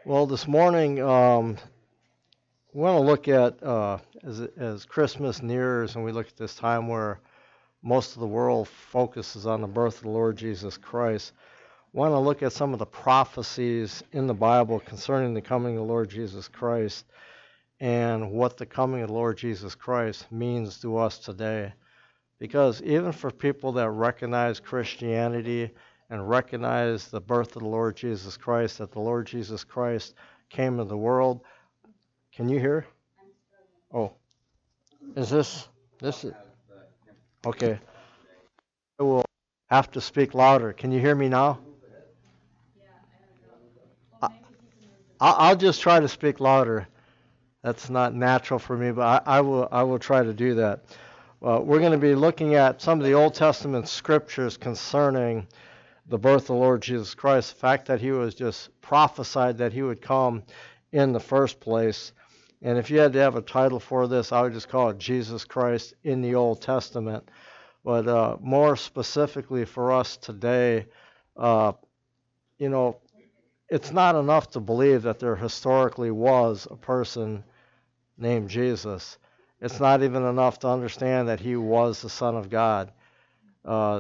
Well, this morning, we want to look at as Christmas nears, and we look at this time where most of the world focuses on the birth of the Lord Jesus Christ. Want to look at some of the prophecies in the Bible concerning the coming of the Lord Jesus Christ and what the coming of the Lord Jesus Christ means to us today. Because even for people that recognize Christianity and recognize the birth of the Lord Jesus Christ, that the Lord Jesus Christ came into the world, can you hear? Oh, is this is okay. I will have to speak louder. Can you hear me now? I, I'll just try to speak louder. That's not natural for me, but I will try to do that. We're going to be looking at some of the Old Testament scriptures concerning the birth of the Lord Jesus Christ, the fact that he was just prophesied that he would come in the first place. And if you had to have a title for this, I would just call it Jesus Christ in the Old Testament. But more specifically for us today, uh, you know, it's not enough to believe that there historically was a person named Jesus. It's not even enough to understand that he was the Son of God. Uh,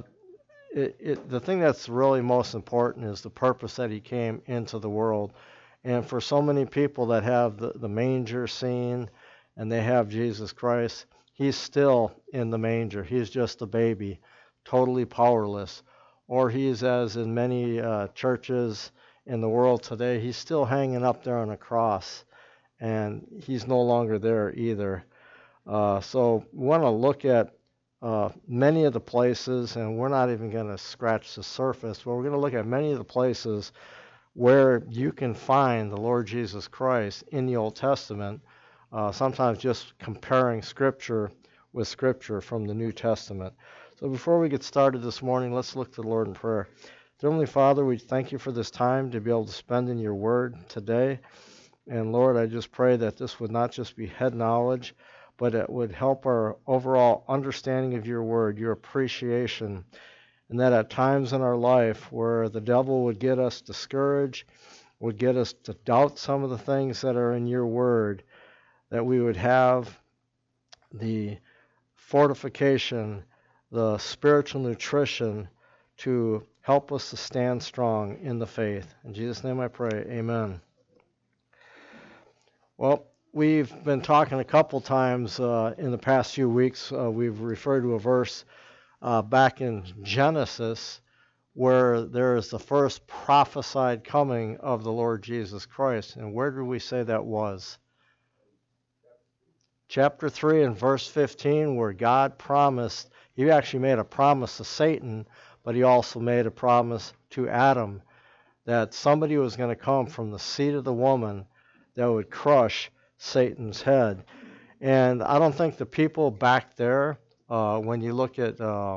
the thing that's really most important is the purpose that he came into the world. And for so many people that have the manger scene and they have Jesus Christ, he's still in the manger. He's just a baby, totally powerless. Or he's, as in many churches in the world today, he's still hanging up there on a cross, and he's no longer there either. So we want to look at many of the places, and we're not even going to scratch the surface, but we're going to look at many of the places where you can find the Lord Jesus Christ in the Old Testament, sometimes just comparing Scripture with Scripture from the New Testament. So before we get started this morning, let's look to the Lord in prayer. Dear Heavenly Father, we thank you for this time to be able to spend in your word today. And Lord, I just pray that this would not just be head knowledge, but it would help our overall understanding of your word, your appreciation, and that at times in our life where the devil would get us discouraged, would get us to doubt some of the things that are in your word, that we would have the fortification, the spiritual nutrition to help us to stand strong in the faith. In Jesus' name I pray, amen. Well, we've been talking a couple times in the past few weeks. We've referred to a verse back in Genesis where there is the first prophesied coming of the Lord Jesus Christ. And where did we say that was? Chapter 3 and verse 15, where God promised, he actually made a promise to Satan, but he also made a promise to Adam that somebody was going to come from the seed of the woman that would crush Satan's head. And I don't think the people back there, when you look at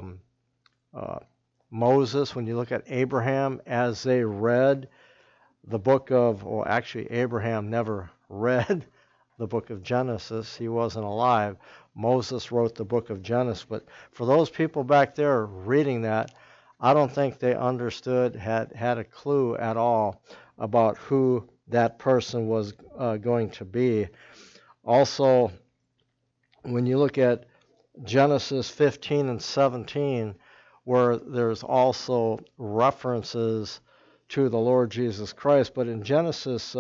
Moses, when you look at Abraham, as they read the book of, well, actually, Abraham never read the book of Genesis. He wasn't alive. Moses wrote the book of Genesis. But for those people back there reading that, I don't think they understood, had a clue at all about who that person was going to be. Also, when you look at Genesis 15 and 17, where there's also references to the Lord Jesus Christ, but in Genesis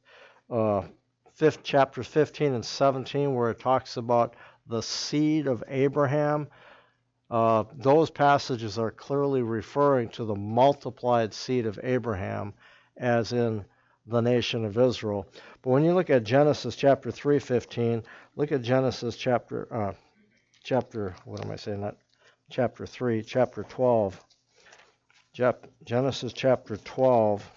chapters 15 and 17, where it talks about the seed of Abraham, those passages are clearly referring to the multiplied seed of Abraham, as in the nation of Israel. But when you look at Genesis chapter 3:15, look at Genesis chapter what am I saying? Not chapter 3, chapter 12. Genesis chapter 12.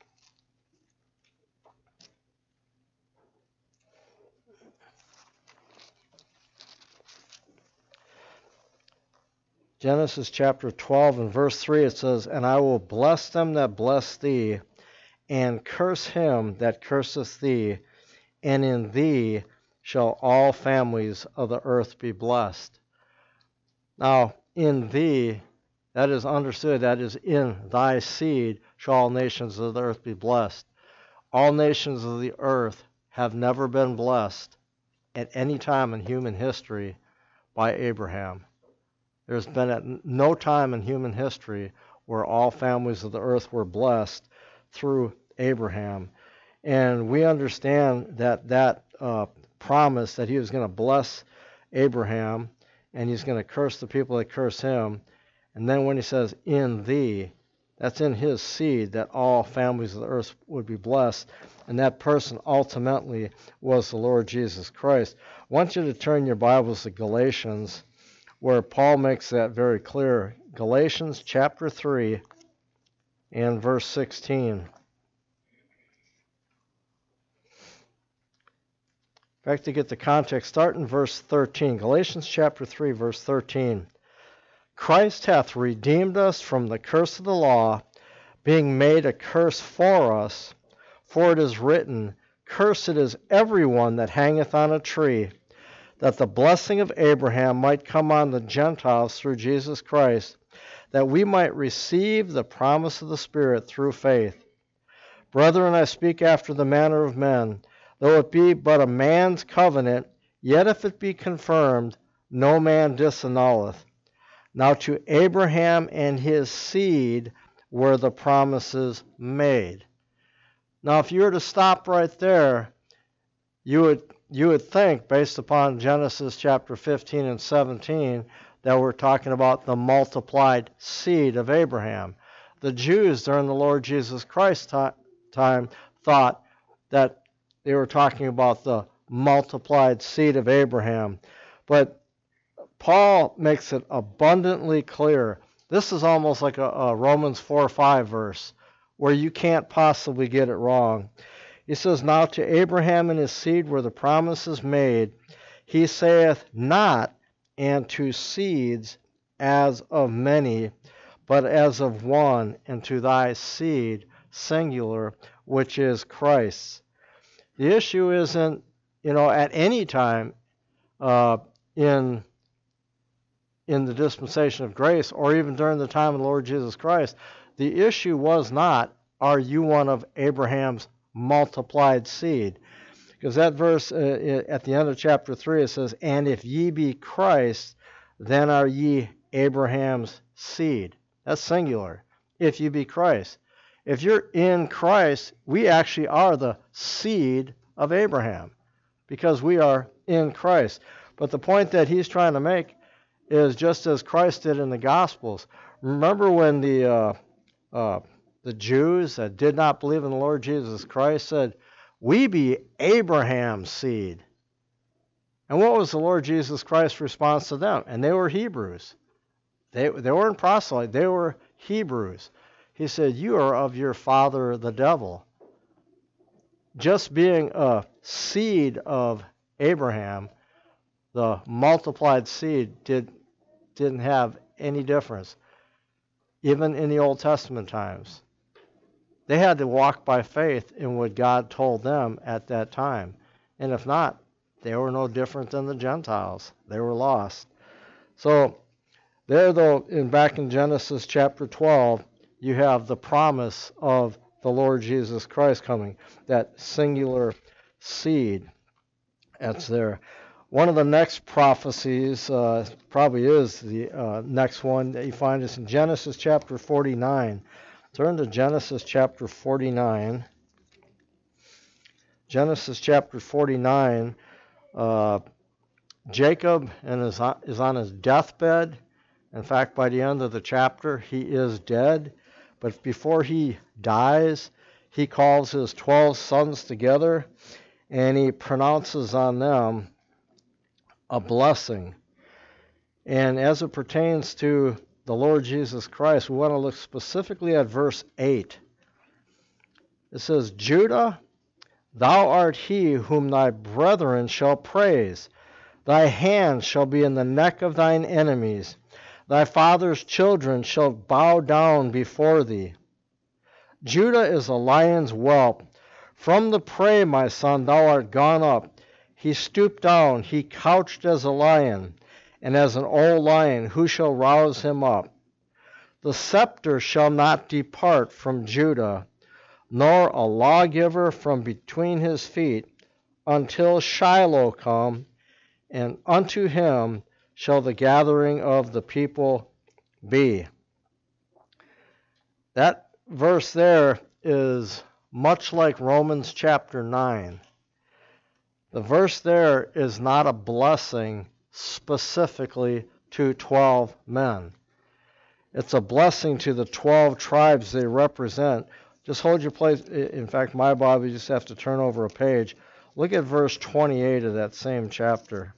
Genesis chapter 12 and verse 3, it says, "And I will bless them that bless thee, and curse him that curseth thee, and in thee shall all families of the earth be blessed." Now, in thee, that is understood, that is in thy seed shall all nations of the earth be blessed. all nations of the earth have never been blessed at any time in human history by Abraham. There's been at no time in human history where all families of the earth were blessed through Abraham. And we understand that promise that he was going to bless Abraham and he's going to curse the people that curse him. And then when he says, in thee, that's in his seed that all families of the earth would be blessed. And that person ultimately was the Lord Jesus Christ. I want you to turn your Bibles to Galatians, where Paul makes that very clear. Galatians chapter 3 and verse 16. In fact, to get the context, start in verse 13. Galatians chapter 3, verse 13. Christ hath redeemed us from the curse of the law, being made a curse for us. For it is written, Cursed is every one that hangeth on a tree, that the blessing of Abraham might come on the Gentiles through Jesus Christ, that we might receive the promise of the Spirit through faith. Brethren, I speak after the manner of men. Though it be but a man's covenant, yet if it be confirmed, no man disannulleth. Now to Abraham and his seed were the promises made. Now if you were to stop right there, you would think, based upon Genesis chapter 15 and 17, that we're talking about the multiplied seed of Abraham. The Jews during the Lord Jesus Christ time thought that they were talking about the multiplied seed of Abraham. But Paul makes it abundantly clear. This is almost like a Romans 4:5 verse, where you can't possibly get it wrong. He says, Now to Abraham and his seed were the promises made. He saith not, and to seeds as of many, but as of one, and to thy seed, singular, which is Christ. The issue isn't, at any time in the dispensation of grace, or even during the time of the Lord Jesus Christ, the issue was not, are you one of Abraham's multiplied seed? Because that verse at the end of chapter 3, it says, And if ye be Christ, then are ye Abraham's seed. That's singular. If ye be Christ. If you're in Christ, we actually are the seed of Abraham, because we are in Christ. But the point that he's trying to make is just as Christ did in the Gospels. Remember when the Jews that did not believe in the Lord Jesus Christ said, We be Abraham's seed. And what was the Lord Jesus Christ's response to them? And they were Hebrews. They weren't proselytes. They were Hebrews. He said, You are of your father the devil. Just being a seed of Abraham, the multiplied seed didn't have any difference, even in the Old Testament times. They had to walk by faith in what God told them at that time. And if not, they were no different than the Gentiles. They were lost. So there, though, back in Genesis chapter 12, you have the promise of the Lord Jesus Christ coming, that singular seed that's there. One of the next prophecies probably is the next one that you find is in Genesis chapter 49. Turn to Genesis chapter 49. Genesis chapter 49, Jacob is on his deathbed. In fact, by the end of the chapter, he is dead. But before he dies, he calls his 12 sons together, and he pronounces on them a blessing. And as it pertains to the Lord Jesus Christ, we want to look specifically at verse 8. It says, Judah, thou art he whom thy brethren shall praise. Thy hand shall be in the neck of thine enemies. Thy father's children shall bow down before thee. Judah is a lion's whelp. From the prey, my son, thou art gone up. He stooped down, he couched as a lion, and as an old lion, who shall rouse him up? The scepter shall not depart from Judah, nor a lawgiver from between his feet, until Shiloh come, and unto him shall the gathering of the people be. That verse there is much like Romans chapter 9. The verse there is not a blessing specifically to 12 men. It's a blessing to the 12 tribes they represent. Just hold your place. In fact, my Bible, you just have to turn over a page. Look at verse 28 of that same chapter.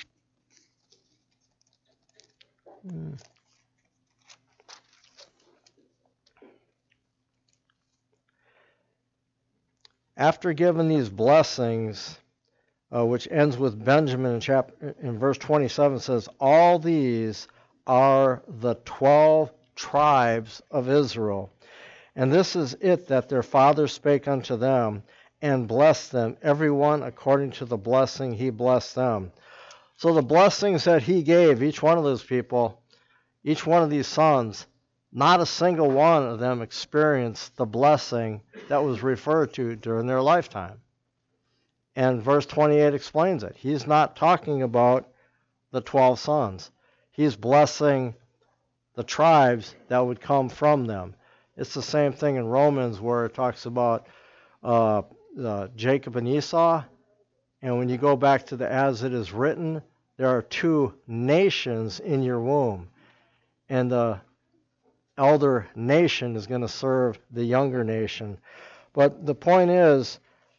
After giving these blessings, which ends with Benjamin in verse 27, says, all these are the 12 tribes of Israel. And this is it that their father spake unto them, and blessed them, every one according to the blessing he blessed them. So the blessings that he gave each one of those people, each one of these sons, not a single one of them experienced the blessing that was referred to during their lifetime. And verse 28 explains it. He's not talking about the 12 sons. He's blessing the tribes that would come from them. It's the same thing in Romans where it talks about Jacob and Esau. And when you go back to the as it is written, there are 2 nations in your womb. And the elder nation is going to serve the younger nation. But the point is,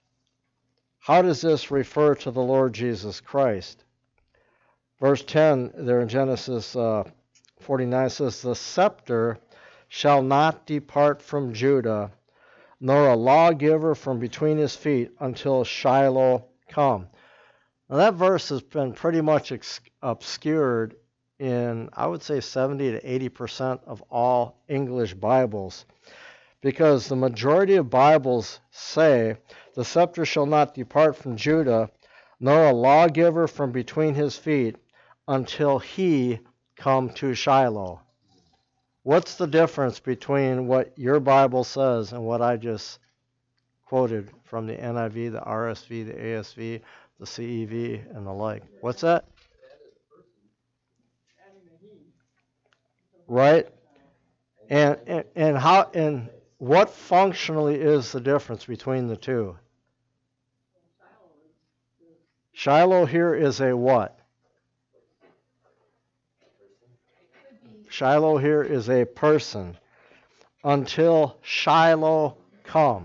how does this refer to the Lord Jesus Christ? Verse 10 there in Genesis 49 says, the scepter shall not depart from Judah, nor a lawgiver from between his feet until Shiloh come. Now that verse has been pretty much obscured in, I would say, 70 to 80% of all English Bibles, because the majority of Bibles say, the scepter shall not depart from Judah, nor a lawgiver from between his feet, until he come to Shiloh. What's the difference between what your Bible says and what I just quoted from the NIV, the RSV, the ASV, the CEV, and the like? What's that? Right? And how and what functionally is the difference between the two? Shiloh here is a what? Shiloh here is a person. Until Shiloh come.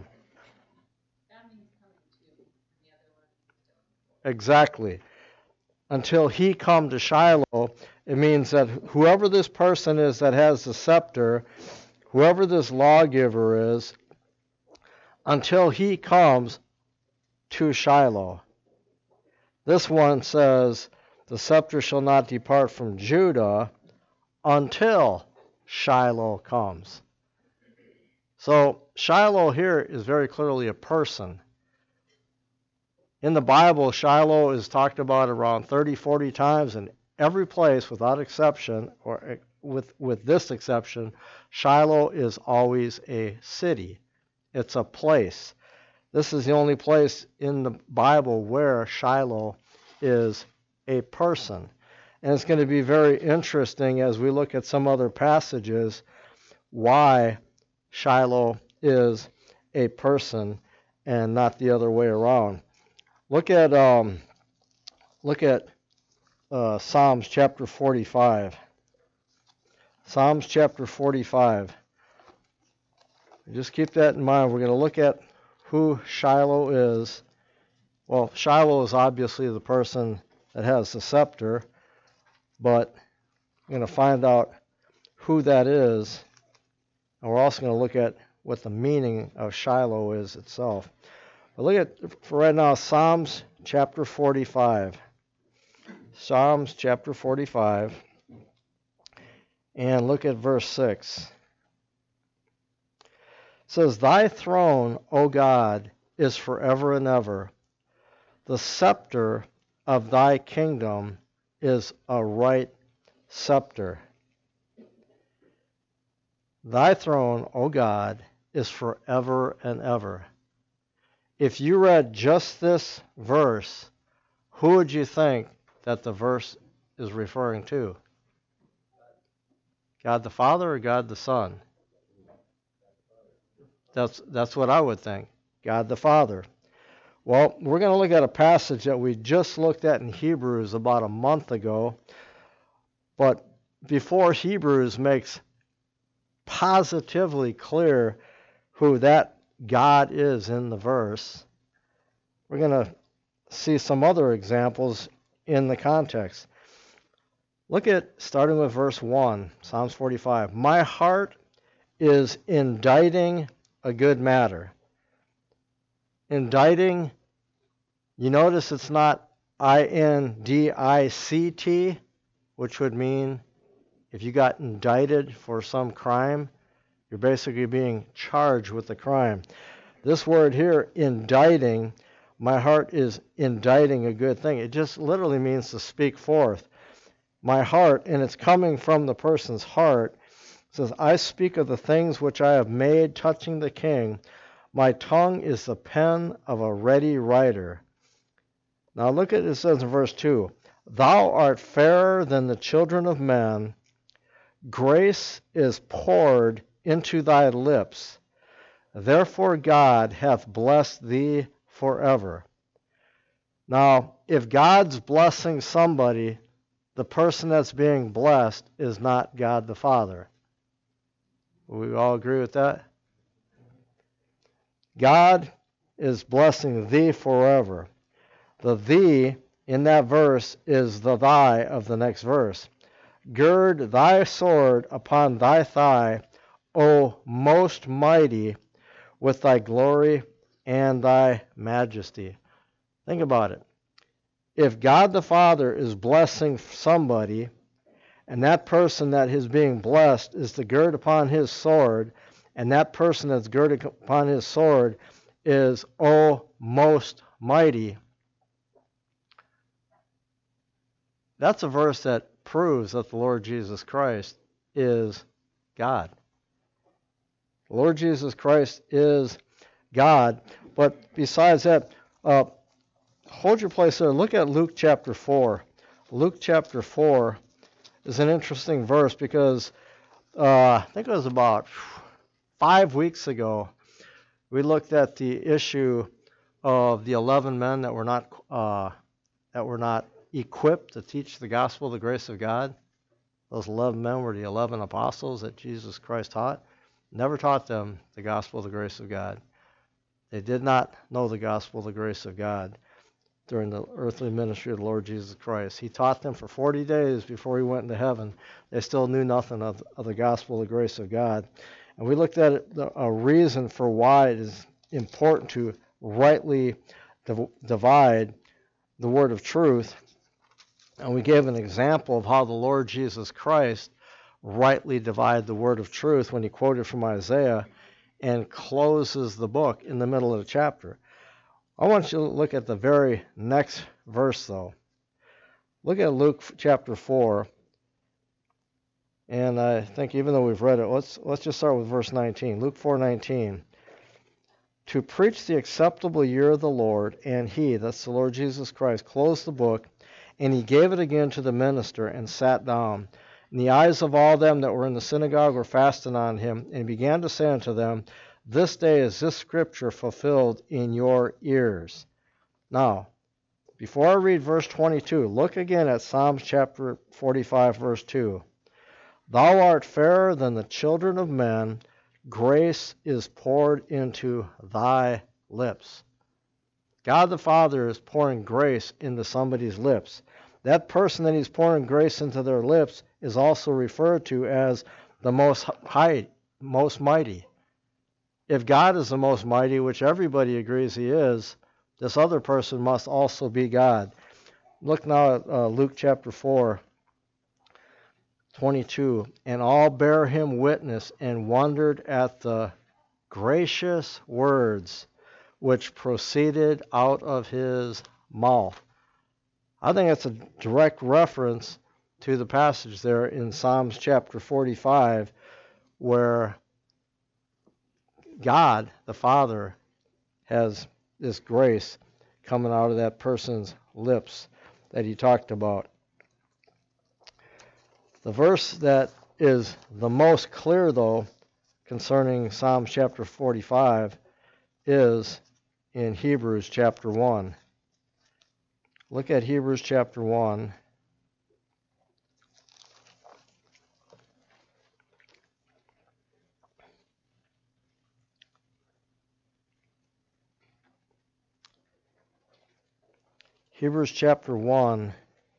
Exactly. Until he come to Shiloh, it means that whoever this person is that has the scepter, whoever this lawgiver is, until he comes to Shiloh. This one says, the scepter shall not depart from Judah until Shiloh comes. So Shiloh here is very clearly a person. In the Bible, Shiloh is talked about around 30, 40 times, and every place, without exception, or with this exception, Shiloh is always a city. It's a place. This is the only place in the Bible where Shiloh is a person. And it's going to be very interesting as we look at some other passages why Shiloh is a person and not the other way around. Look at Psalms chapter 45. Psalms chapter 45. Just keep that in mind. We're going to look at who Shiloh is. Well, Shiloh is obviously the person that has the scepter, but we're going to find out who that is, and we're also going to look at what the meaning of Shiloh is itself. But look at, for right now, Psalms chapter 45. Psalms chapter 45, and look at verse 6. It says, Thy throne, O God, is forever and ever. The scepter of thy kingdom is a right scepter. Thy throne, O God, is forever and ever. If you read just this verse, who would you think that the verse is referring to? God the Father or God the Son? That's what I would think. God the Father. Well, we're going to look at a passage that we just looked at in Hebrews about a month ago. But before Hebrews makes positively clear who that God is in the verse, we're going to see some other examples in the context. Look at, starting with verse 1, Psalms 45. My heart is inditing a good matter. Inditing, you notice it's not I-N-D-I-C-T, which would mean if you got indicted for some crime, you're basically being charged with the crime. This word here, inditing, my heart is inditing a good thing. It just literally means to speak forth. My heart, and it's coming from the person's heart, says, I speak of the things which I have made touching the king. My tongue is the pen of a ready writer. Now look at it says in verse 2, Thou art fairer than the children of men. Grace is poured into thy lips. Therefore God hath blessed thee forever. Now, if God's blessing somebody, the person that's being blessed is not God the Father. We all agree with that? God is blessing thee forever. The thee in that verse is the thy of the next verse. Gird thy sword upon thy thigh, O most mighty, with thy glory and thy majesty. Think about it. If God the Father is blessing somebody, and that person that is being blessed is to gird upon his sword, and that person that's girded upon his sword is, O most mighty, that's a verse that proves that the Lord Jesus Christ is God. The Lord Jesus Christ is God. But besides that, hold your place there. Look at Luke chapter 4. Luke chapter 4 is an interesting verse because I think it was about 5 weeks ago we looked at the issue of the 11 men that were not equipped to teach the gospel of the grace of God. Those 11 men were the 11 apostles that Jesus Christ taught. Never taught them the gospel of the grace of God. They did not know the gospel of the grace of God during the earthly ministry of the Lord Jesus Christ. He taught them for 40 days before he went into heaven. They still knew nothing of the gospel of the grace of God. And we looked at a reason for why it is important to rightly divide the word of truth. And we gave an example of how the Lord Jesus Christ rightly divided the word of truth when he quoted from Isaiah and closes the book in the middle of the chapter. I want you to look at the very next verse, though. Look at Luke chapter 4. And I think even though we've read it, let's just start with verse 19. Luke 4:19. To preach the acceptable year of the Lord, and he, that's the Lord Jesus Christ, closed the book, and he gave it again to the minister and sat down. And the eyes of all them that were in the synagogue were fastened on him, and he began to say unto them, This day is this scripture fulfilled in your ears. Now, before I read verse 22, look again at Psalms chapter 45, verse 2. Thou art fairer than the children of men, grace is poured into thy lips. God the Father is pouring grace into somebody's lips. That person that he's pouring grace into their lips is also referred to as the most high, most mighty. If God is the most mighty, which everybody agrees he is, this other person must also be God. Look now at Luke chapter 4, 22. And all bare him witness and wondered at the gracious words which proceeded out of his mouth. I think that's a direct reference to the passage there in Psalms chapter 45 where God, the Father, has this grace coming out of that person's lips that he talked about. The verse that is the most clear, though, concerning Psalms chapter 45 is in Hebrews chapter 1. Look at Hebrews chapter 1. Hebrews chapter 1.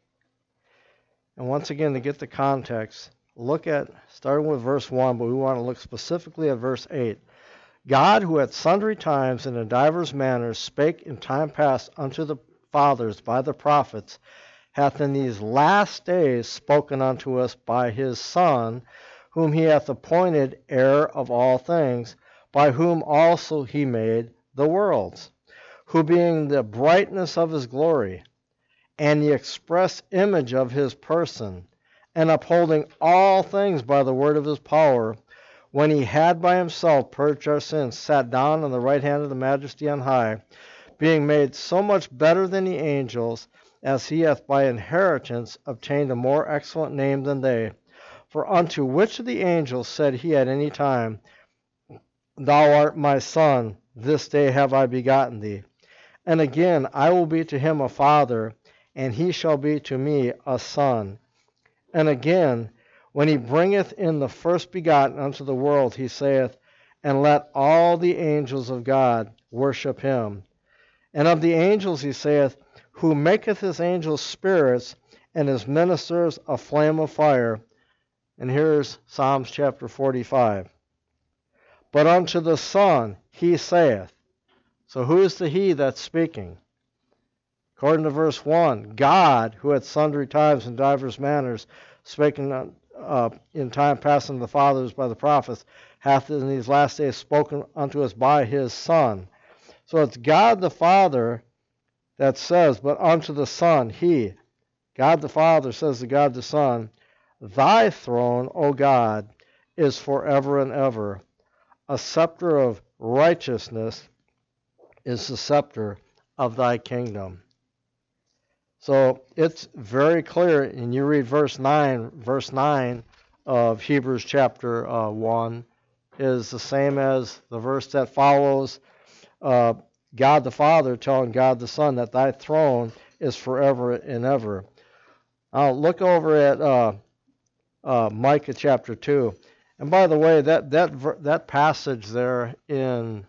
And once again, to get the context, look at, starting with verse 1, but we want to look specifically at verse 8. God, who at sundry times and in divers manners spake in time past unto the fathers by the prophets, hath in these last days spoken unto us by his Son, whom he hath appointed heir of all things, by whom also he made the worlds, who being the brightness of his glory, and the express image of his person, and upholding all things by the word of his power, when he had by himself purged our sins, sat down on the right hand of the Majesty on high, being made so much better than the angels, as he hath by inheritance obtained a more excellent name than they. For unto which of the angels said he at any time, Thou art my Son, this day have I begotten thee? And again, I will be to him a father, and he shall be to me a son. And again, when he bringeth in the first begotten unto the world, he saith, And let all the angels of God worship him. And of the angels he saith, Who maketh his angels spirits, and his ministers a flame of fire. And here's Psalms chapter 45. But unto the Son he saith. So who is the he that's speaking? According to verse 1, God, who at sundry times and divers manners spake in time past unto the fathers by the prophets, hath in these last days spoken unto us by his Son. So it's God the Father that says, but unto the Son, he, God the Father says to God the Son, Thy throne, O God, is forever and ever. A scepter of righteousness is the scepter of thy kingdom. So it's very clear, and you read verse 9 of Hebrews chapter 1 is the same as the verse that follows, God the Father telling God the Son that thy throne is forever and ever. Now look over at Micah chapter 2. And by the way, that passage there in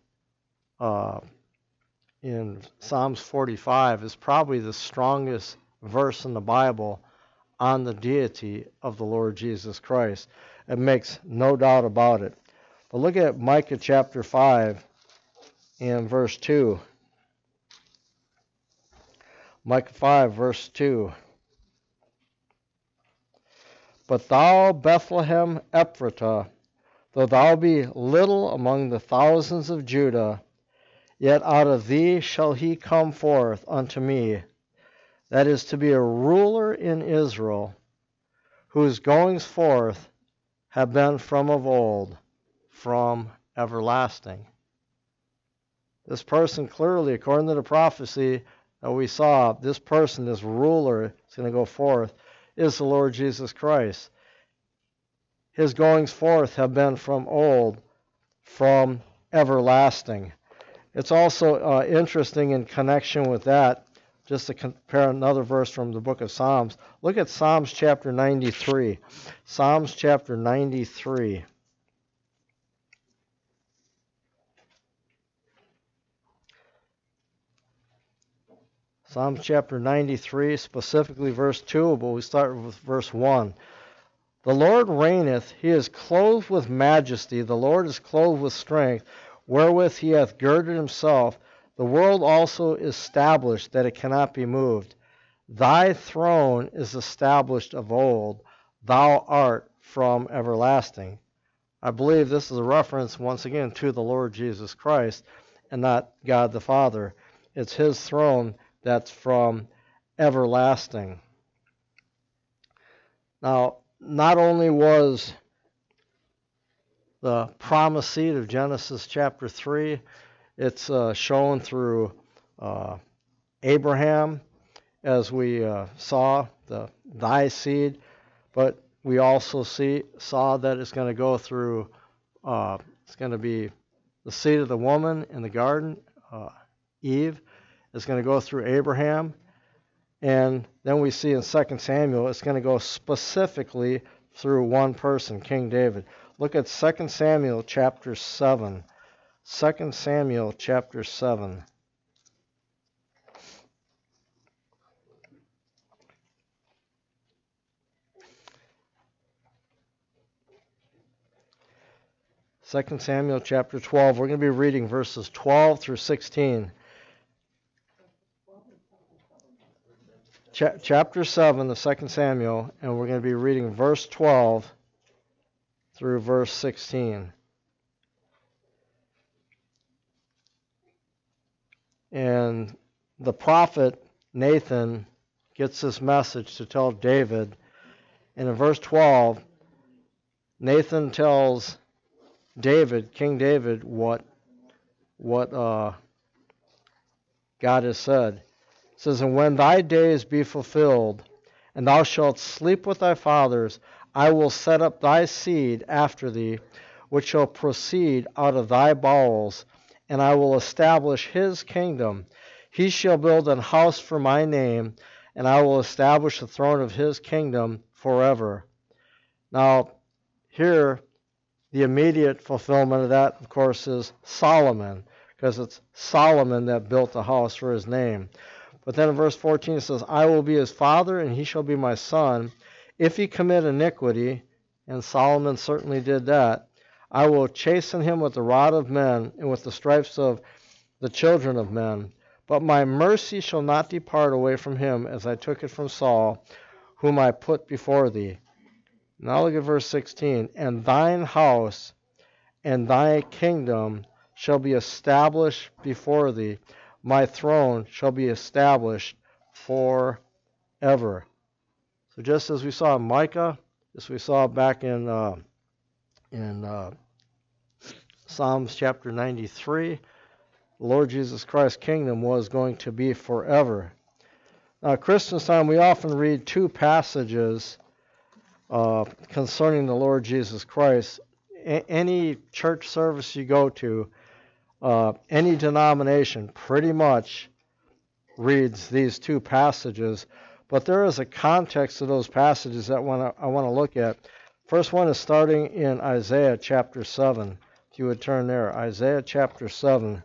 Psalms 45 is probably the strongest verse in the Bible on the deity of the Lord Jesus Christ. It makes no doubt about it. But look at Micah chapter 5 and verse 2. Micah 5 verse 2. But thou, Bethlehem Ephratah, though thou be little among the thousands of Judah, yet out of thee shall he come forth unto me, that is to be a ruler in Israel, whose goings forth have been from of old, from everlasting. This person clearly, according to the prophecy that we saw, this person, this ruler, is going to go forth, is the Lord Jesus Christ. His goings forth have been from old, from everlasting. It's also interesting in connection with that, just to compare another verse from the book of Psalms. Look at Psalms chapter 93. Psalms chapter 93. Psalms chapter 93, specifically verse 2, but we start with verse 1. The Lord reigneth, he is clothed with majesty, the Lord is clothed with strength, wherewith he hath girded himself. The world also is established, that it cannot be moved. Thy throne is established of old, thou art from everlasting. I believe this is a reference, once again, to the Lord Jesus Christ, and not God the Father. It's his throne that's from everlasting. Now, not only was the promised seed of Genesis chapter 3. It's shown through Abraham, as we saw, thy seed, but we also saw that it's going to go through, it's going to be the seed of the woman in the garden, Eve. It's going to go through Abraham. And then we see in 2 Samuel, it's going to go specifically through one person, King David. Look at 2 Samuel chapter 7. 2 Samuel chapter 7. Second Samuel chapter 12. We're going to be reading verses 12 through 16. Chapter 7 of 2 Samuel, and we're going to be reading verse 12 through verse 16. And the prophet Nathan gets this message to tell David. And in verse 12, Nathan tells David, King David, what God has said. It says, "And when thy days be fulfilled, and thou shalt sleep with thy fathers, I will set up thy seed after thee, which shall proceed out of thy bowels, and I will establish his kingdom. He shall build an house for my name, and I will establish the throne of his kingdom forever." Now, here, the immediate fulfillment of that, of course, is Solomon, because it's Solomon that built the house for his name. But then in verse 14 it says, "I will be his father, and he shall be my son. If he commit iniquity," and Solomon certainly did that, "I will chasten him with the rod of men, and with the stripes of the children of men. But my mercy shall not depart away from him, as I took it from Saul, whom I put before thee." Now look at verse 16. "And thine house and thy kingdom shall be established before thee. My throne shall be established forever." So just as we saw in Micah, as we saw back in Psalms chapter 93, the Lord Jesus Christ's kingdom was going to be forever. Now at Christmas time, we often read two passages concerning the Lord Jesus Christ. Any church service you go to, any denomination pretty much reads these two passages, but there is a context to those passages that I want to look at. First one is starting in Isaiah chapter 7. If you would turn there, Isaiah chapter 7.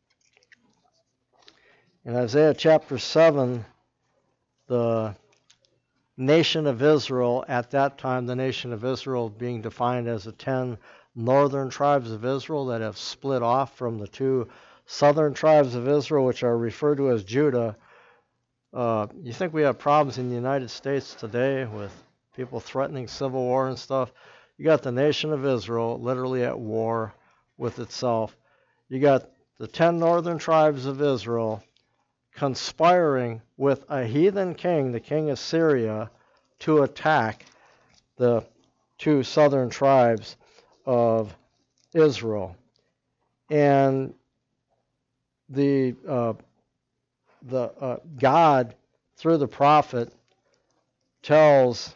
In Isaiah chapter 7, the nation of Israel, at that time the nation of Israel being defined as the 10 northern tribes of Israel that have split off from the 2 southern tribes of Israel, which are referred to as Judah. You think we have problems in the United States today with people threatening civil war and stuff? You got the nation of Israel literally at war with itself. You got the 10 northern tribes of Israel conspiring with a heathen king, the king of Syria, to attack the 2 southern tribes of Israel. And God, through the prophet, tells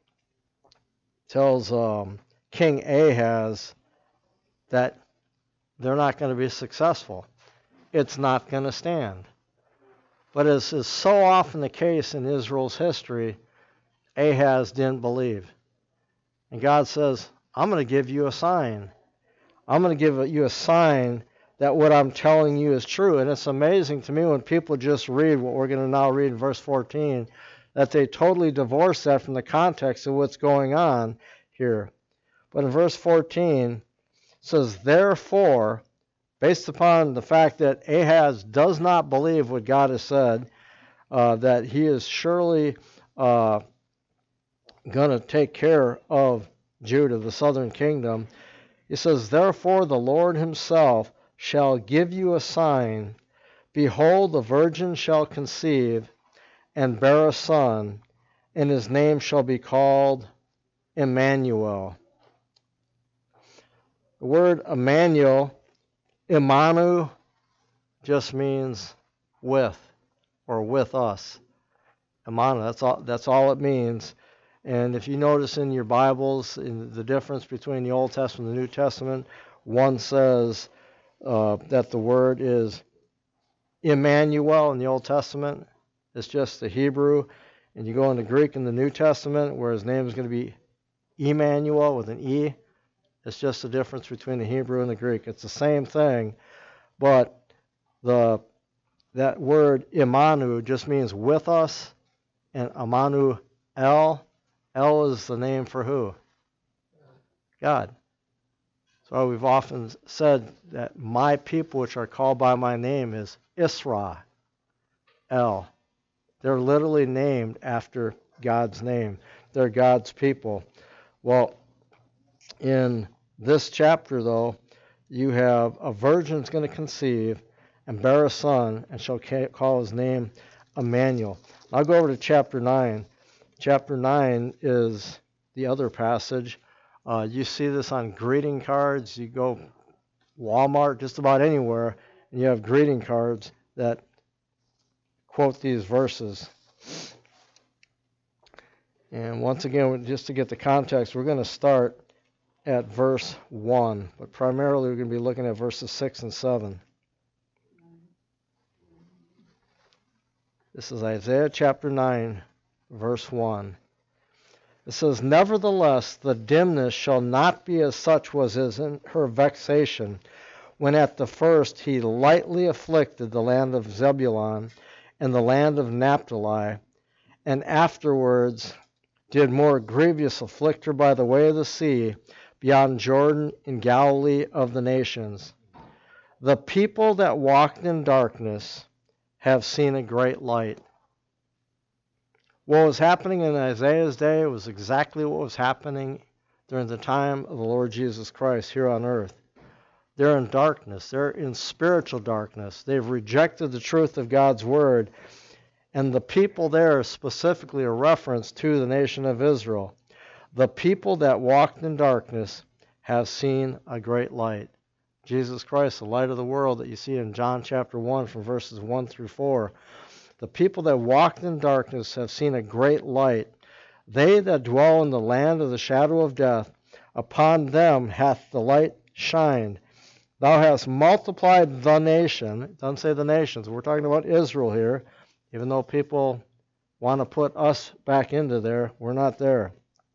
King Ahaz that they're not going to be successful. It's not going to stand. But as is so often the case in Israel's history, Ahaz didn't believe. And God says, "I'm going to give you a sign. I'm going to give you a sign that what I'm telling you is true." And it's amazing to me when people just read what we're going to now read in verse 14, that they totally divorce that from the context of what's going on here. But in verse 14, it says, "Therefore," based upon the fact that Ahaz does not believe what God has said, that he is surely going to take care of Judah, the southern kingdom, he says, "Therefore the Lord himself shall give you a sign. Behold, the virgin shall conceive and bear a son, and his name shall be called Emmanuel." The word Emmanuel, Imanu, just means with or with us. Imanu, that's all it means. And if you notice in your Bibles, in the difference between the Old Testament and the New Testament, one says that the word is Emmanuel in the Old Testament. It's just the Hebrew. And you go into Greek in the New Testament, where his name is going to be Emmanuel with an E. It's just the difference between the Hebrew and the Greek. It's the same thing, but that word Imanu just means with us, and Immanuel, El is the name for who? God. So we've often said that my people which are called by my name is Israel. They're literally named after God's name. They're God's people. Well, in this chapter, though, you have a virgin's going to conceive and bear a son, and shall call his name Emmanuel. I'll go over to chapter 9. Chapter 9 is the other passage. You see this on greeting cards. You go Walmart, just about anywhere, and you have greeting cards that quote these verses. And once again, just to get the context, we're going to start at verse 1, but primarily we're going to be looking at verses 6 and 7. This is Isaiah chapter 9, verse 1. It says, "Nevertheless, the dimness shall not be as such was in her vexation, when at the first he lightly afflicted the land of Zebulun and the land of Naphtali, and afterwards did more grievous afflict her by the way of the sea, beyond Jordan in Galilee of the nations. The people that walked in darkness have seen a great light." What was happening in Isaiah's day was exactly what was happening during the time of the Lord Jesus Christ here on earth. They're in darkness. They're in spiritual darkness. They've rejected the truth of God's word. And the people there is specifically a reference to the nation of Israel. The people that walked in darkness have seen a great light. Jesus Christ, the light of the world that you see in John chapter 1 from verses 1 through 4. The people that walked in darkness have seen a great light. They that dwell in the land of the shadow of death, upon them hath the light shined. Thou hast multiplied the nation. It doesn't say the nations. We're talking about Israel here. Even though people want to put us back into there, we're not there.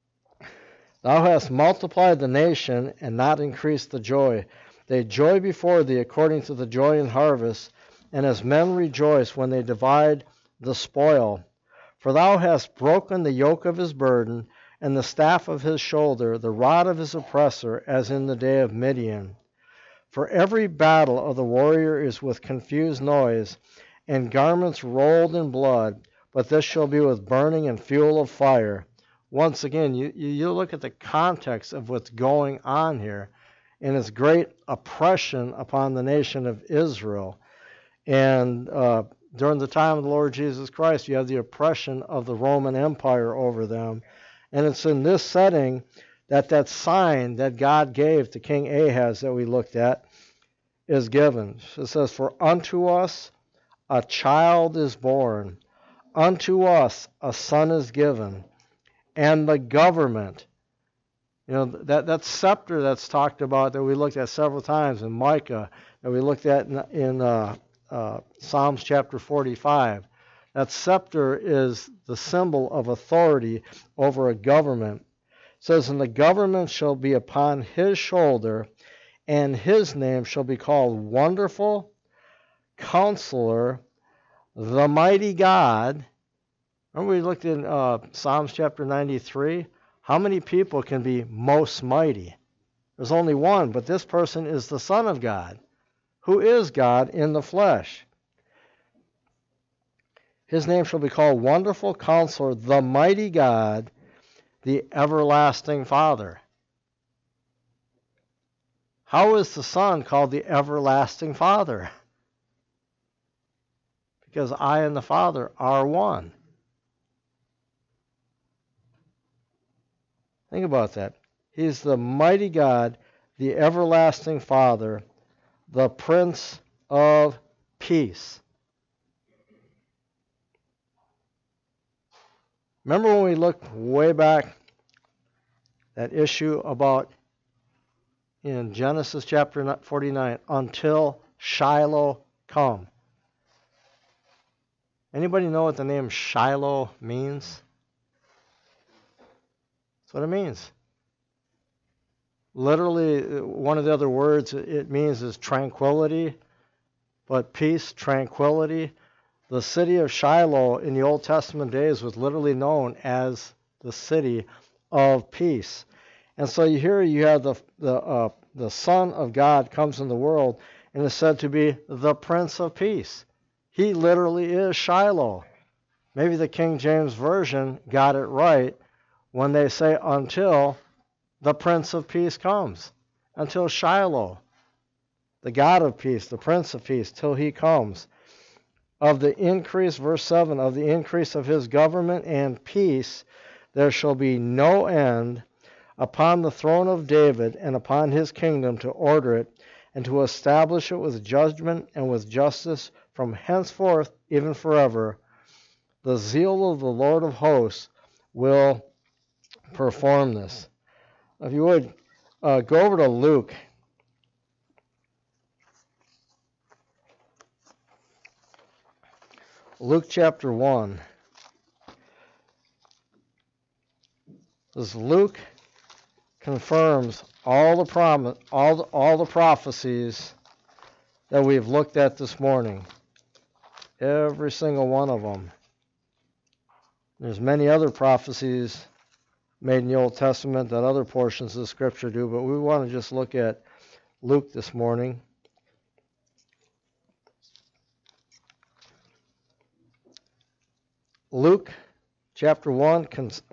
Thou hast multiplied the nation and not increased the joy. They joy before thee according to the joy in harvest, and as men rejoice when they divide the spoil. For thou hast broken the yoke of his burden, and the staff of his shoulder, the rod of his oppressor, as in the day of Midian. For every battle of the warrior is with confused noise, and garments rolled in blood, but this shall be with burning and fuel of fire. Once again, you look at the context of what's going on here, and it's great oppression upon the nation of Israel. And during the time of the Lord Jesus Christ, you have the oppression of the Roman Empire over them. And it's in this setting that sign that God gave to King Ahaz that we looked at is given. It says, "For unto us a child is born, unto us a son is given, and the government." You know, that scepter that's talked about that we looked at several times in Micah, that we looked at in Psalms chapter 45. That scepter is the symbol of authority over a government. It says, "And the government shall be upon his shoulder, and his name shall be called Wonderful, Counselor, the Mighty God." Remember we looked in Psalms chapter 93? How many people can be most mighty? There's only one, but this person is the Son of God, who is God in the flesh. His name shall be called Wonderful Counselor, the Mighty God, the Everlasting Father. How is the Son called the Everlasting Father? Because I and the Father are one. Think about that. He's the mighty God, the everlasting Father, the Prince of Peace. Remember when we looked way back that issue about in Genesis chapter 49, until Shiloh come. Anybody know what the name Shiloh means? That's what it means. Literally, one of the other words it means is tranquility, but peace, tranquility. The city of Shiloh in the Old Testament days was literally known as the city of peace. And so here you have the Son of God comes in the world and is said to be the Prince of Peace. He literally is Shiloh. Maybe the King James Version got it right when they say until the Prince of Peace comes. Until Shiloh, the God of peace, the Prince of Peace, till he comes. Of the increase, verse 7, of the increase of his government and peace, there shall be no end upon the throne of David and upon his kingdom, to order it and to establish it with judgment and with justice from henceforth even forever. The zeal of the Lord of hosts will perform this. If you would, go over to Luke. Luke chapter 1. This Luke confirms all the prophecies that we've looked at this morning. Every single one of them. There's many other prophecies made in the Old Testament that other portions of the Scripture do, but we want to just look at Luke this morning. Luke chapter 1,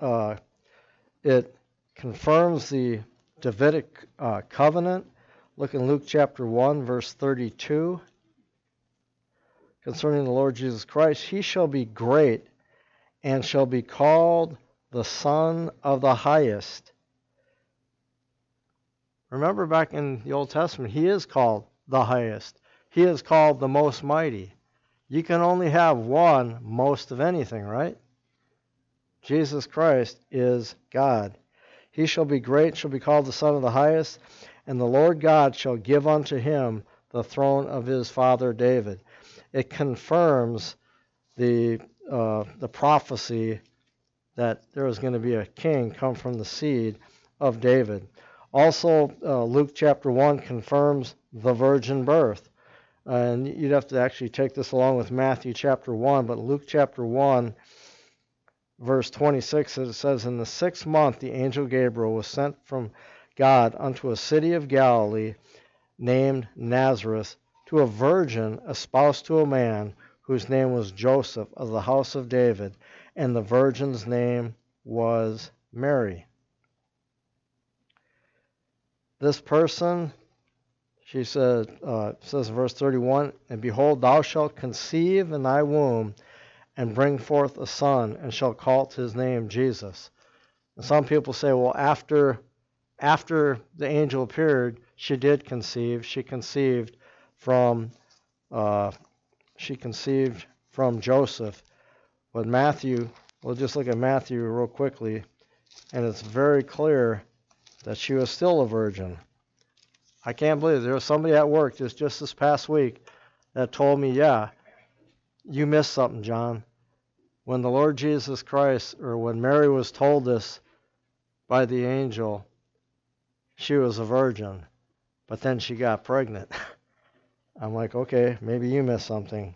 it confirms the Davidic covenant. Look in Luke chapter 1, verse 32. Concerning the Lord Jesus Christ, he shall be great and shall be called the Son of the Highest. Remember back in the Old Testament, he is called the Highest. He is called the Most Mighty. You can only have one most of anything, right? Jesus Christ is God. He shall be great, shall be called the Son of the Highest, and the Lord God shall give unto him the throne of his father David. It confirms the prophecy that there was going to be a king come from the seed of David. Also, Luke chapter 1 confirms the virgin birth. And you'd have to actually take this along with Matthew chapter 1, but Luke chapter 1, verse 26, it says, in the 6th month the angel Gabriel was sent from God unto a city of Galilee named Nazareth, to a virgin espoused to a man whose name was Joseph, of the house of David, and the virgin's name was Mary. This person, she says in verse 31, and behold, thou shalt conceive in thy womb, and bring forth a son, and shall call his name Jesus. And some people say, well, after the angel appeared, she did conceive. She conceived from Joseph. But Matthew, we'll just look at Matthew real quickly, and it's very clear that she was still a virgin. I can't believe it. There was somebody at work just this past week that told me, yeah, you missed something, John. When the Lord Jesus Christ, or when Mary was told this by the angel, she was a virgin, but then she got pregnant. I'm like, okay, maybe you missed something.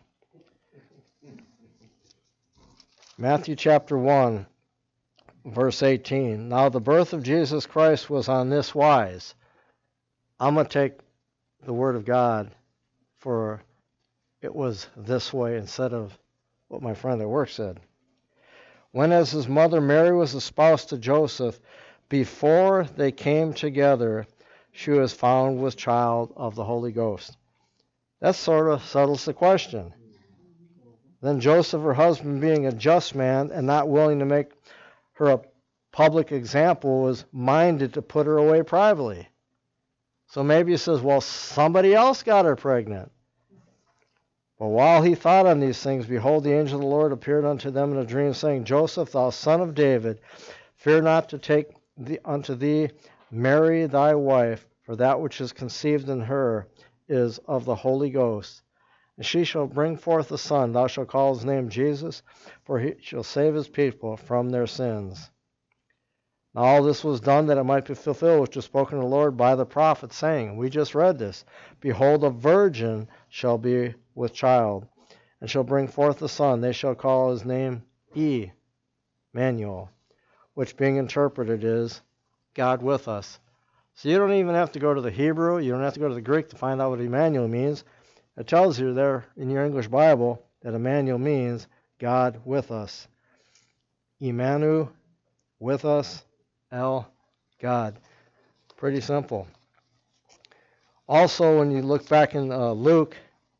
Matthew chapter 1, verse 18. Now the birth of Jesus Christ was on this wise. I'm going to take the word of God for it was this way instead of what my friend at work said. When as his mother Mary was espoused to Joseph, before they came together, she was found with child of the Holy Ghost. That sort of settles the question. Then Joseph, her husband, being a just man and not willing to make her a public example, was minded to put her away privately. So maybe he says, well, somebody else got her pregnant. But while he thought on these things, behold, the angel of the Lord appeared unto them in a dream, saying, Joseph, thou son of David, fear not to take unto thee Mary thy wife, for that which is conceived in her is of the Holy Ghost. And she shall bring forth a son, thou shalt call his name Jesus, for he shall save his people from their sins. Now all this was done that it might be fulfilled, which was spoken of the Lord by the prophet, saying, we just read this, behold, a virgin shall be with child, and shall bring forth a son. They shall call his name Emmanuel, which being interpreted is God with us. So you don't even have to go to the Hebrew, you don't have to go to the Greek to find out what Emmanuel means. It tells you there in your English Bible that Emmanuel means God with us. Emmanuel, with us, God. Pretty simple. Also, when you look back in Luke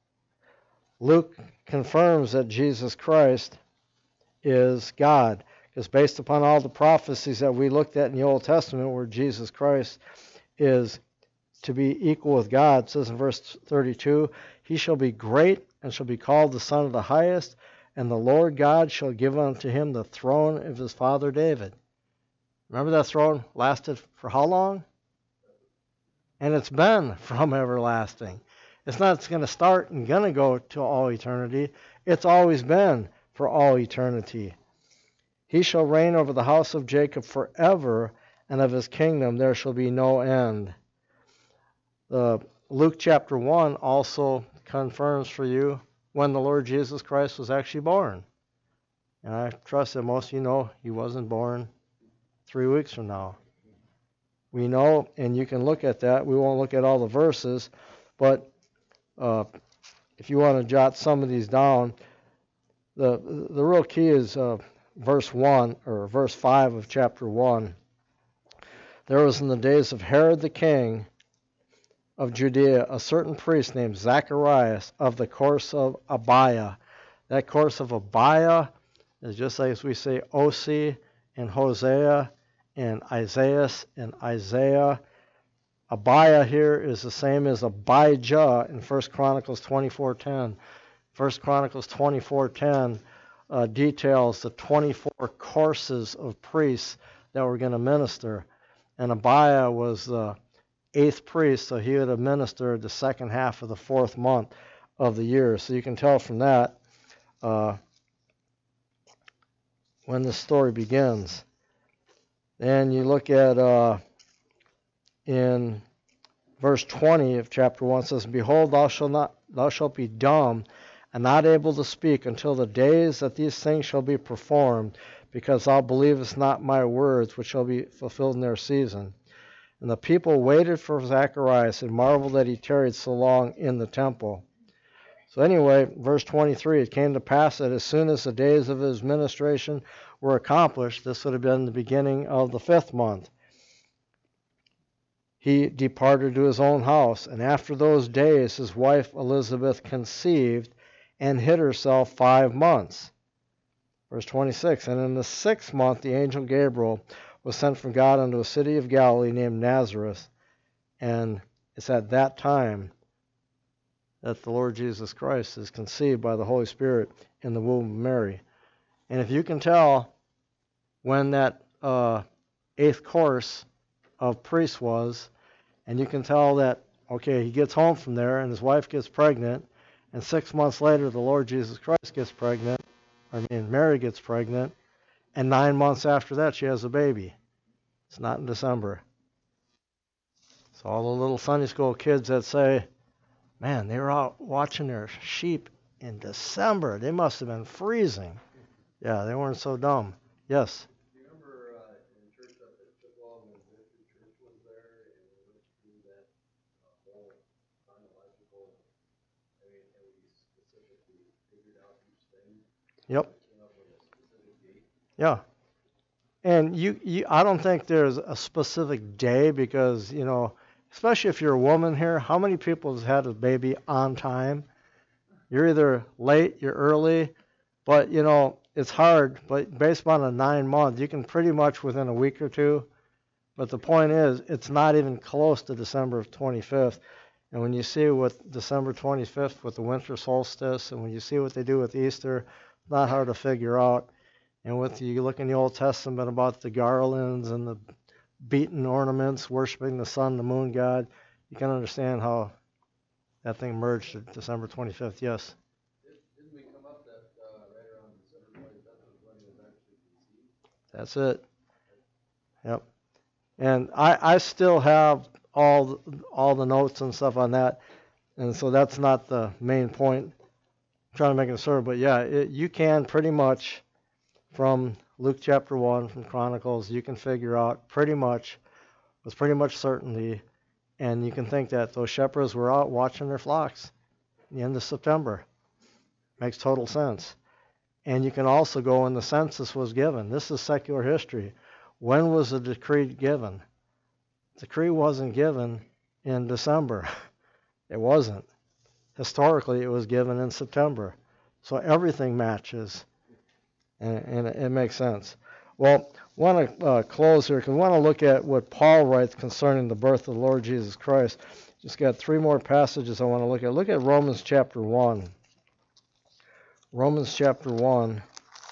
confirms that Jesus Christ is God. Because based upon all the prophecies that we looked at in the Old Testament where Jesus Christ is to be equal with God, it says in verse 32, he shall be great and shall be called the Son of the Highest, and the Lord God shall give unto him the throne of his father David. Remember that throne lasted for how long? And it's been from everlasting. It's not it's going to start and going to go to all eternity. It's always been for all eternity. He shall reign over the house of Jacob forever, and of his kingdom there shall be no end. Luke chapter 1 also confirms for you when the Lord Jesus Christ was actually born. And I trust that most of you know he wasn't born 3 weeks from now. We know, and you can look at that. We won't look at all the verses, but if you want to jot some of these down, the real key is verse 1 or verse 5 of chapter 1. There was in the days of Herod the king of Judea a certain priest named Zacharias of the course of Abiah. That course of Abiah is just like as we say Osee and Hosea and Isaiah and Isaiah. Abiah here is the same as Abijah in 1 Chronicles 24:10. 1 Chronicles 24:10 details the 24 courses of priests that were going to minister. And Abiah was the 8th priest, so he would have ministered the second half of the 4th month of the year. So you can tell from that when the story begins. Then you look at in verse 20 of chapter 1, says, behold, thou shalt be dumb and not able to speak until the days that these things shall be performed, because thou believest not my words, which shall be fulfilled in their season. And the people waited for Zacharias and marveled that he tarried so long in the temple. So anyway, verse 23, it came to pass that as soon as the days of his ministration were accomplished, this would have been the beginning of the 5th month, he departed to his own house. And after those days his wife Elizabeth conceived and hid herself 5 months. Verse 26, and in the 6th month the angel Gabriel was sent from God unto a city of Galilee named Nazareth. And it's at that time that the Lord Jesus Christ is conceived by the Holy Spirit in the womb of Mary. And if you can tell when that 8th course of priests was, and you can tell that, okay, he gets home from there and his wife gets pregnant, and 6 months later the Lord Jesus Christ gets pregnant, Mary gets pregnant, and 9 months after that she has a baby. It's not in December. So all the little Sunday school kids that say, man, they were out watching their sheep in December. They must have been freezing. Yeah, they weren't so dumb. Yes? Do you remember in church up at Chippewa when the Victory Church was there and we went through that whole chronological, and we specifically figured out each thing? Yep. Came up with a specific date? Yeah. And I don't think there's a specific day because, especially if you're a woman here, how many people have had a baby on time? You're either late, you're early, but, it's hard. But based on a 9 month, you can pretty much within a week or two. But the point is, it's not even close to December 25th. And when you see what December 25th with the winter solstice, and when you see what they do with Easter, it's not hard to figure out. And you look in the Old Testament about the garlands and the beaten ornaments, worshiping the sun, the moon god, you can understand how that thing merged at December 25th. Yes? Didn't we come up that right around December 25th was when he was actually conceived? That's it. Yep. And I still have all the notes and stuff on that, and so that's not the main point. I'm trying to make it short, but yeah, you can pretty much, from Luke chapter 1, from Chronicles, you can figure out pretty much, with pretty much certainty, and you can think that those shepherds were out watching their flocks at the end of September. Makes total sense. And you can also go when the census was given. This is secular history. When was the decree given? The decree wasn't given in December. It wasn't. Historically, it was given in September. So everything matches, and it makes sense. Well, I want to close here because we want to look at what Paul writes concerning the birth of the Lord Jesus Christ. Just got 3 more passages I want to look at. Look at Romans chapter 1. Romans chapter 1.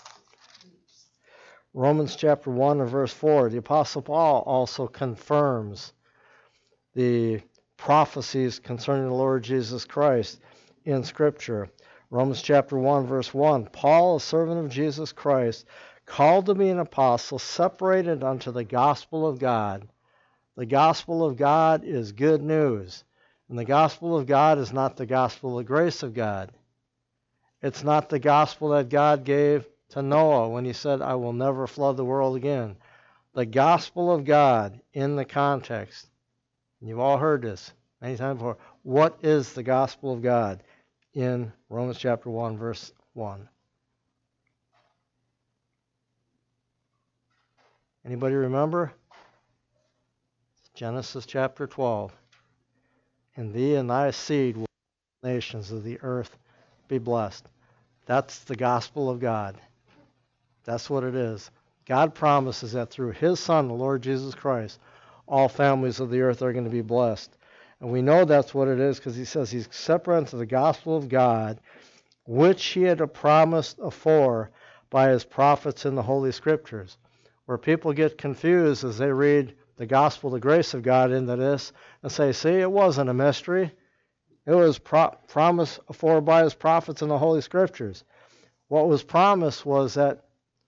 Romans chapter 1 and verse 4. The Apostle Paul also confirms the prophecies concerning the Lord Jesus Christ in Scripture. Romans chapter 1 verse 1. Paul, a servant of Jesus Christ, called to be an apostle, separated unto the gospel of God. The gospel of God is good news. And the gospel of God is not the gospel of grace of God. It's not the gospel that God gave to Noah when he said, I will never flood the world again. The gospel of God in the context, and you've all heard this many times before, what is the gospel of God in Romans chapter 1, verse 1? Anybody remember? Genesis chapter 12. In thee and thy seed will the nations of the earth be blessed. That's the gospel of God. That's what it is. God promises that through his Son, the Lord Jesus Christ, all families of the earth are going to be blessed. And we know that's what it is because he says he's separate unto the gospel of God, which he had promised afore by his prophets in the Holy Scriptures. Where people get confused as they read the gospel, the grace of God into this, and say, see, it wasn't a mystery. It was promised afore by his prophets in the Holy Scriptures. What was promised was that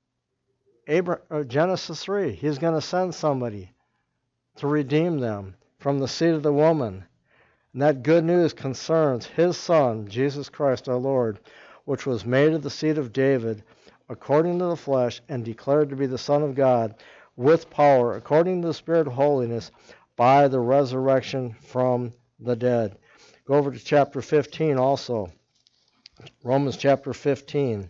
Genesis 3, he's going to send somebody to redeem them from the seed of the woman. And that good news concerns his Son, Jesus Christ our Lord, which was made of the seed of David, according to the flesh, and declared to be the Son of God, with power, according to the Spirit of holiness, by the resurrection from the dead. Go over to chapter 15 also. Romans chapter 15.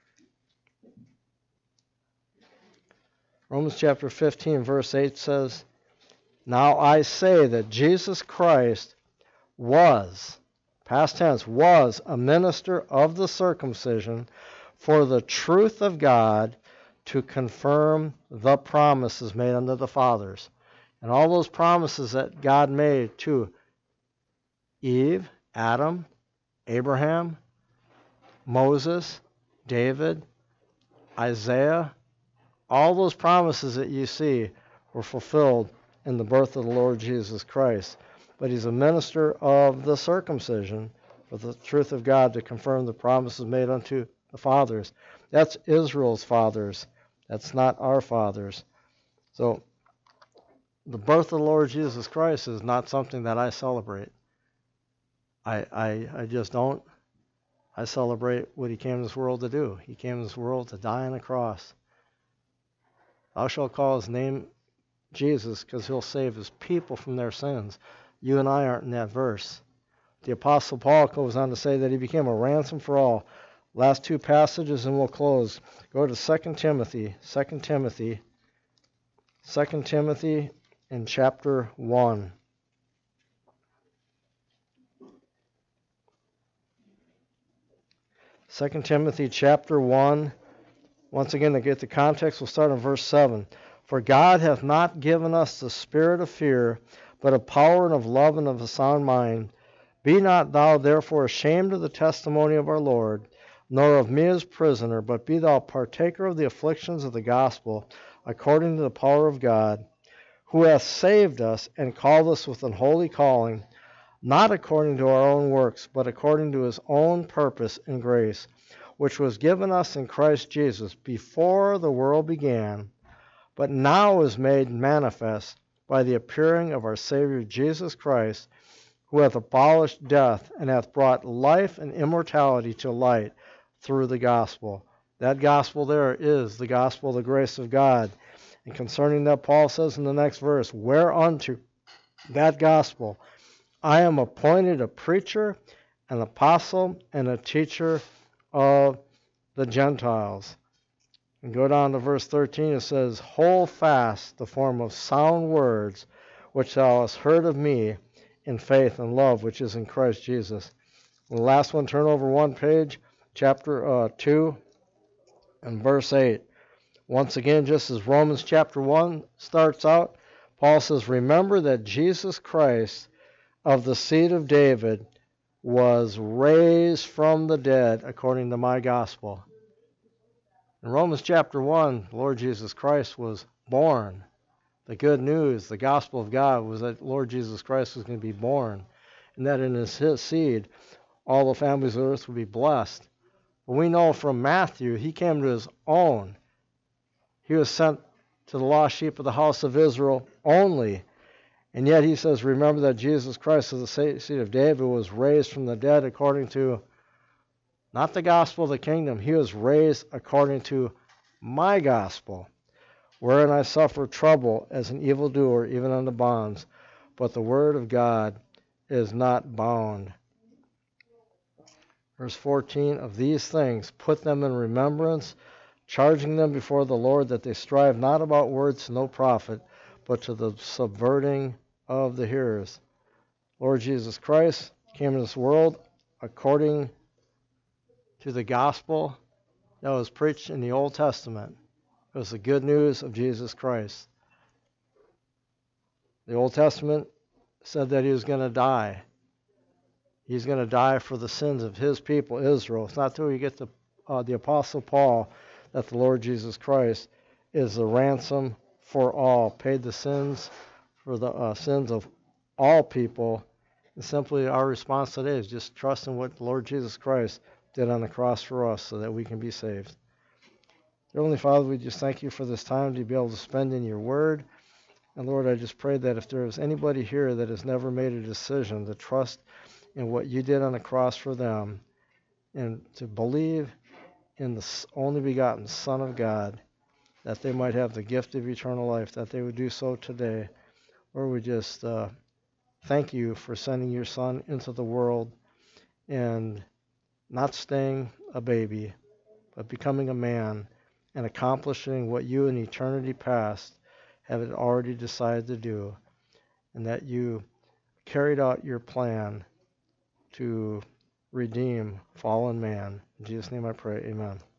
Romans chapter 15, verse 8 says, Now I say that Jesus Christ was, past tense, was a minister of the circumcision for the truth of God, to confirm the promises made unto the fathers. And all those promises that God made to Eve, Adam, Abraham, Moses, David, Isaiah, all those promises that you see were fulfilled in the birth of the Lord Jesus Christ. But he's a minister of the circumcision for the truth of God, to confirm the promises made unto the fathers. That's Israel's fathers. That's not our fathers. So the birth of the Lord Jesus Christ is not something that I celebrate. I just don't. I celebrate what he came to this world to do. He came to this world to die on a cross. Thou shalt call his name Jesus, because he'll save his people from their sins. You and I aren't in that verse. The Apostle Paul goes on to say that he became a ransom for all. Last 2 passages and we'll close. Go to 2 Timothy. 2 Timothy in chapter 1. 2 Timothy chapter 1. Once again, to get the context, we'll start in verse 7. For God hath not given us the spirit of fear, but of power and of love and of a sound mind. Be not thou therefore ashamed of the testimony of our Lord, nor of me as prisoner, but be thou partaker of the afflictions of the gospel, according to the power of God, who hath saved us and called us with an holy calling, not according to our own works, but according to his own purpose and grace, which was given us in Christ Jesus before the world began, but now is made manifest by the appearing of our Savior Jesus Christ, who hath abolished death and hath brought life and immortality to light through the gospel. That gospel there is the gospel of the grace of God. And concerning that, Paul says in the next verse, whereunto that gospel I am appointed a preacher, an apostle, and a teacher of the Gentiles. And go down to verse 13, it says, hold fast the form of sound words which thou hast heard of me in faith and love which is in Christ Jesus. And the last one, turn over one page, chapter 2 and verse 8. Once again, just as Romans chapter 1 starts out, Paul says, remember that Jesus Christ of the seed of David was raised from the dead according to my gospel. In Romans chapter 1, the Lord Jesus Christ was born. The good news, the gospel of God, was that Lord Jesus Christ was going to be born, and that in his seed, all the families of earth would be blessed. But we know from Matthew, he came to his own. He was sent to the lost sheep of the house of Israel only. And yet he says, remember that Jesus Christ of the seed of David was raised from the dead according to, not the gospel of the kingdom, he was raised according to my gospel, wherein I suffer trouble as an evildoer, even unto bonds. But the word of God is not bound. Verse 14, of these things put them in remembrance, charging them before the Lord that they strive not about words to no profit, but to the subverting of the hearers. Lord Jesus Christ came into this world according to the gospel that was preached in the Old Testament. It was the good news of Jesus Christ. The Old Testament said that he was going to die. He's going to die for the sins of his people, Israel. It's not until you get to the Apostle Paul that the Lord Jesus Christ is the ransom for all, paid the sins for the sins of all people. And simply our response today is just trust in what the Lord Jesus Christ did on the cross for us so that we can be saved. Heavenly Father, we just thank you for this time to be able to spend in your word. And Lord, I just pray that if there is anybody here that has never made a decision to trust in what you did on the cross for them and to believe in the only begotten Son of God, that they might have the gift of eternal life, that they would do so today. Lord, we just thank you for sending your Son into the world and not staying a baby, but becoming a man and accomplishing what you in eternity past have already decided to do, and that you carried out your plan to redeem fallen man. In Jesus' name I pray, amen.